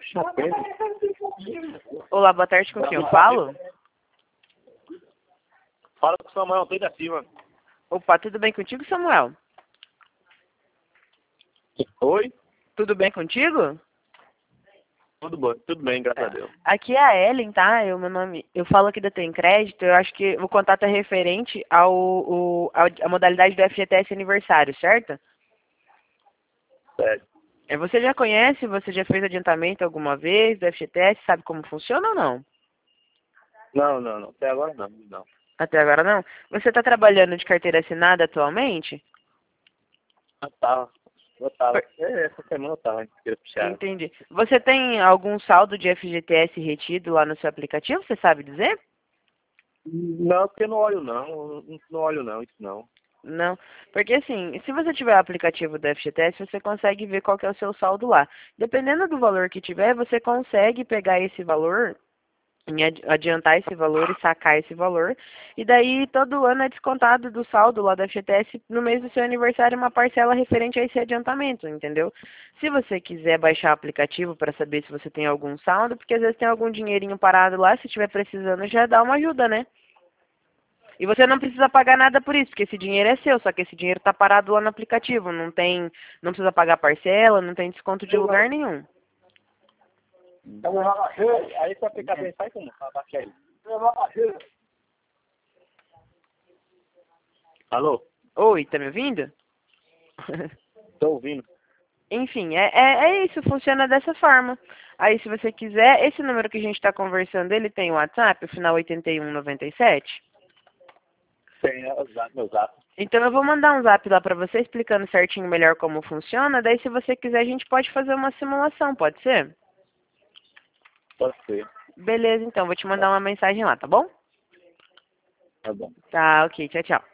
Olá, boa tarde, com quem eu falo? Fala com o Samuel, tô da Silva. Opa, tudo bem contigo, Samuel? Oi? Tudo bem contigo? Tudo bom, tudo bem, graças a Deus. Aqui é a Ellen, tá? Eu falo aqui da Tem Crédito, eu acho que o contato é referente à modalidade do FGTS aniversário, certo? Sério. Você já conhece, você já fez adiantamento alguma vez do FGTS, sabe como funciona ou não? Não. Até agora não. Até agora não? Você está trabalhando de carteira assinada atualmente? Eu tava. Essa semana eu tava, puxado. Entendi. Você tem algum saldo de FGTS retido lá no seu aplicativo, você sabe dizer? Não, porque eu não olho não olho não, isso não. Não, porque assim, se você tiver o aplicativo do FGTS, você consegue ver qual que é o seu saldo lá. Dependendo do valor que tiver, você consegue pegar esse valor, adiantar esse valor e sacar esse valor. E daí todo ano é descontado do saldo lá do FGTS no mês do seu aniversário uma parcela referente a esse adiantamento, entendeu? Se você quiser baixar o aplicativo para saber se você tem algum saldo, porque às vezes tem algum dinheirinho parado lá, se estiver precisando já dá uma ajuda, né? E você não precisa pagar nada por isso, porque esse dinheiro é seu, só que esse dinheiro está parado lá no aplicativo, não precisa pagar parcela, não tem desconto de lugar nenhum. Aí esse aplicativo sai como? Abaixa aí. Alô? Oi, tá me ouvindo? Tô ouvindo. Enfim, é isso, funciona dessa forma. Aí, se você quiser, esse número que a gente está conversando, ele tem o WhatsApp, o final 8197? Tem, é o meu zap. Então, eu vou mandar um zap lá para você, explicando certinho melhor como funciona. Daí, se você quiser, a gente pode fazer uma simulação, pode ser? Pode ser. Beleza, então, vou te mandar uma mensagem lá, tá bom? Tá bom. Tá, ok, tchau, tchau.